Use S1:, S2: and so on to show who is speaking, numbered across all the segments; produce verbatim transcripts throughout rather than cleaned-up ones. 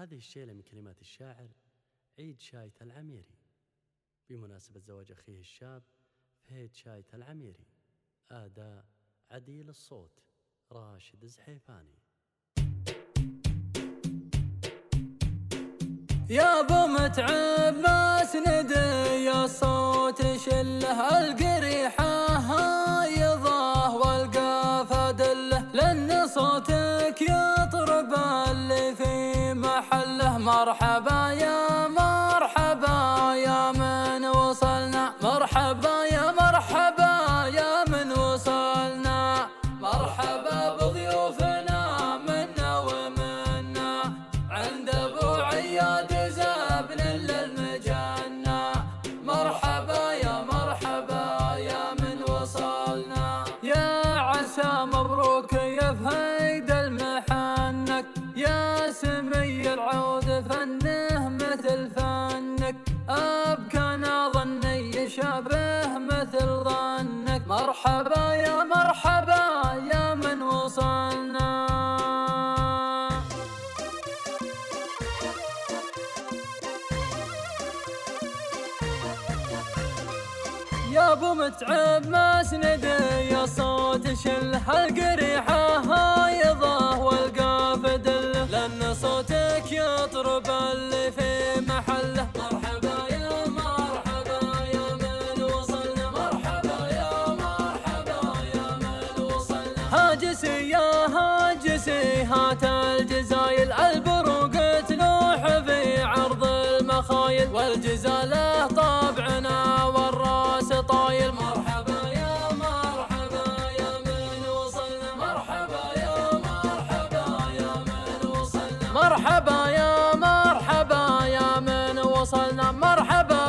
S1: وهذه الشيلة من كلمات الشاعر عيد شايت العميري بمناسبة زواج أخيه الشاب فهيد شايت العميري. آداء عديل الصوت راشد زحيفاني.
S2: يا ابو متعب ما سندي يا صوت شله القريحه هايضه والقى فدله لان صوتك يطرب اللي في محله. مرحبا يا مرحبا يا من وصلنا، مرحبا يا مرحبا يا من وصلنا، مرحبا بضيوفنا منا ومنا عند ابو عياد زابن للمجنة. مرحبا يا مرحبا يا من وصلنا، يا عسى مبروك يا فهيد المحنك، يا سمي العود فنه مثل فنك، أبكى ظني يشابه مثل ظنك. مرحبا يا مرحبا يا من وصلنا. يا ابو متعب ما سندي يا صوت شله القريحه هايضه والقى فدله لان صوتك يطرب اللي في محله. مرحبا يا مرحبا يا من وصلنا، مرحبا يا مرحبا يا من وصلنا. هاجسي يا هاجسي هات الجزايل البروق تلوح في عرض المخايل، والجزاله طابعنا والراس طايل. مرحبا يا مرحبا يا من وصلنا، مرحبا يا مرحبا يا من وصلنا، مرحبا يا مرحبا يا من وصلنا. مرحبا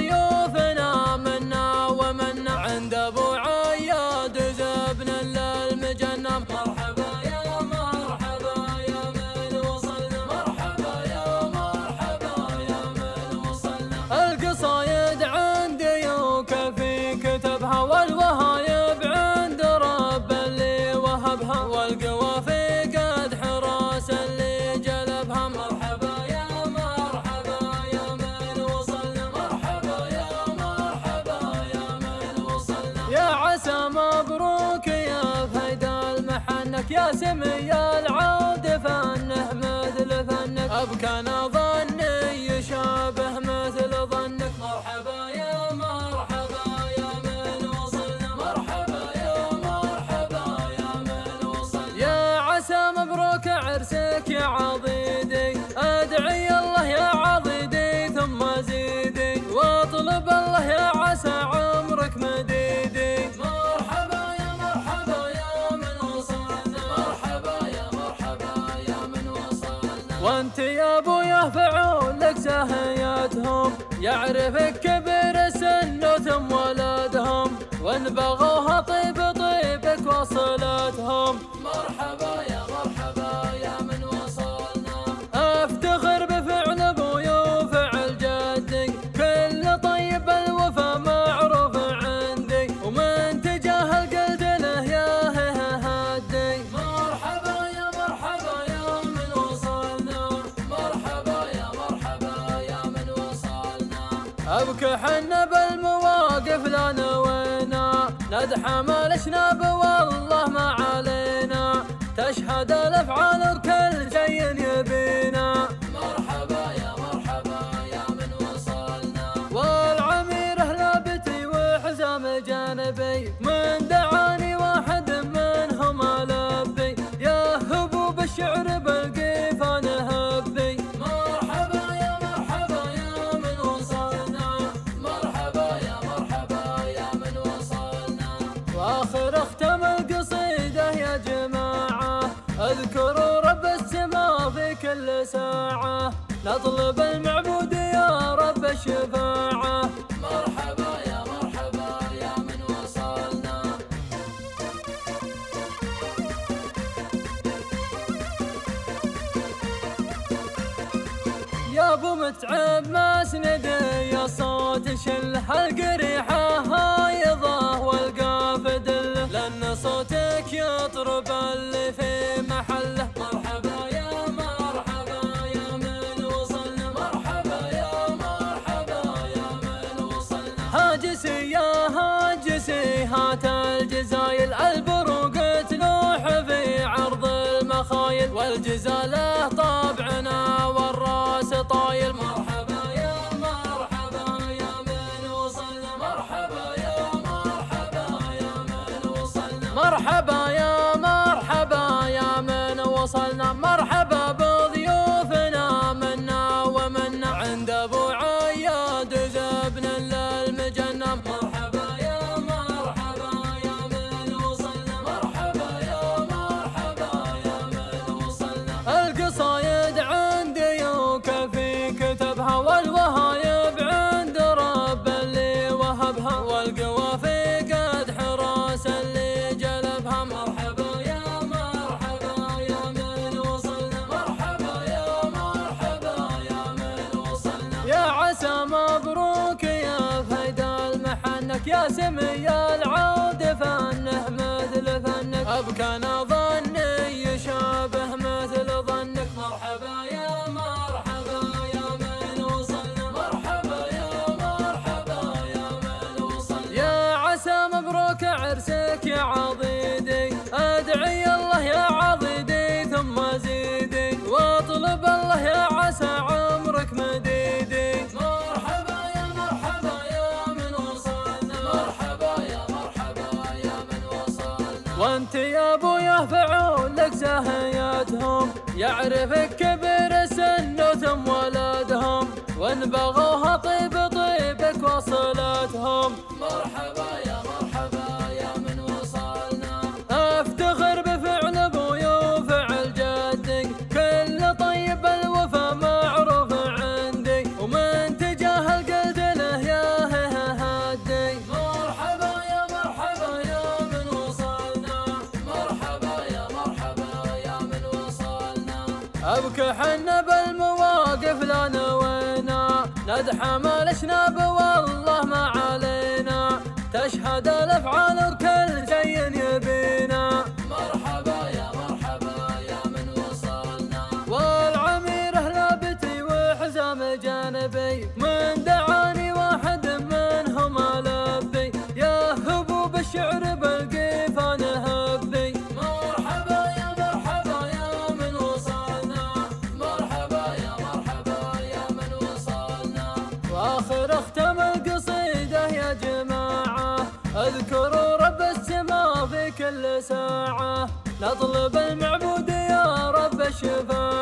S2: بضيوفنا منا ومنا عند ابو عياد زبن للمجنة. مرحبا يا مرحبا يا من وصلنا، مرحبا يا مرحبا يا من وصلنا. القصايد عندي وكفي كتبها، والوهايب عند رب اللي وهبها، والقوافي قد حراس اللي جلبها. مرحبا يا مرحبا يا من وصلنا، مرحبا يا مرحبا يا من وصلنا. يا عسى مبروك يا فهيد المحنك، يا سمي العود فنه مثل فنك، أبكى ظني يشابه مثل ظنك. مرحبا يا مرحبا يا من وصلنا، مرحبا يا مرحبا يا من وصلنا. يا عسى مبروك عرسك يا عضيدي، أدعي الله يا عضيدي ثم زيدي، واطلب الله يا عسى عمرك مديدي. مرحبا يا مرحبا يا من وصلنا، مرحبا يا مرحبا يا من وصلنا. وانت يا ابويا فعول لك سهياتهم، يعرفك كبر سن ثم ولدهم، وان بغوها طيب طيبك وصلتهم. مرحبا يا مرحبا يا من وصلنا، افتخر بفعل ابويا وفعل جدي، كل طيب الوفا معروف عندي، ومن تجاهل قلت له يا هدي. مرحبا يا مرحبا يا من وصلنا، مرحبا يا مرحبا يا من وصلنا. أبكي حنا بالمواقف لا نوينا، ندحم الأشناب والله ما علينا، تشهد الأفعال وكل شيء يبينا. مرحبا يا مرحبا يا من وصلنا، والعمير لابتي وحزام جانبي، من دعاني واحد منهم لبي، يا هبوب الشعر بالقيفان هبي. مرحبا يا مرحبا يا من وصلنا، مرحبا يا مرحبا يا من وصلنا. واخر اختم القصيدة يا جماعة، اذكروا رب السماء في كل ساعة، نطلب المعبود يا رب الشفاعة. مرحبا يا مرحبا يا من وصلنا. يا ابو متعب ما سندي يا صوت شله القريحه هايضه والقى فدله لان صوتك يطرب اللي في محله. مرحبا يا مرحبا يا من فنك يا سمي العود فنه مثل فنك أبكى ظني يشابه مثل ظنك مرحبا يا مرحبا يا من وصلنا مرحبا يا مرحبا يا من وصلنا يا عسى مبروك عرسك يا عضيدي أدعي الله يا عضيدي ثم زيدي واطلب الله يا عسى عمرك مديدي مرحبا يا مرحبا يا من وصلنا مرحبا يا مرحبا يا من وصلنا وانت يا ابويا فعول لك زهياتهم يعرفك كبير السن وثم ولدهم وان بغوها طيب طيبك وصلتهم مرحبا يا مرحبا يا من وصلنا افتخر بفعل ابويا وفعل جدي كل طيب الوفا معروف عندي ومن تجاهل قلت له يا هدي مرحبا يا مرحبا يا من وصلنا مرحبا يا مرحبا يا من وصلنا ابكي حنا بالمواقف لا نوينا ندحم الاشناب والله ما علينا تشهد الافعال وكل شيء يبينا مرحبا يا مرحبا يا من وصلنا والعميره لابتي وحزام جانبي من دعاني واحد منهم لبي يا هبوب الشعر بالقيفان هبي مرحبا يا مرحبا يا من وصلنا مرحبا يا مرحبا يا من وصلنا واخر اختم القصيده يا جماعه اذكروا رب السماء في كل ساعه نطلب المعبود يا رب الشفاعه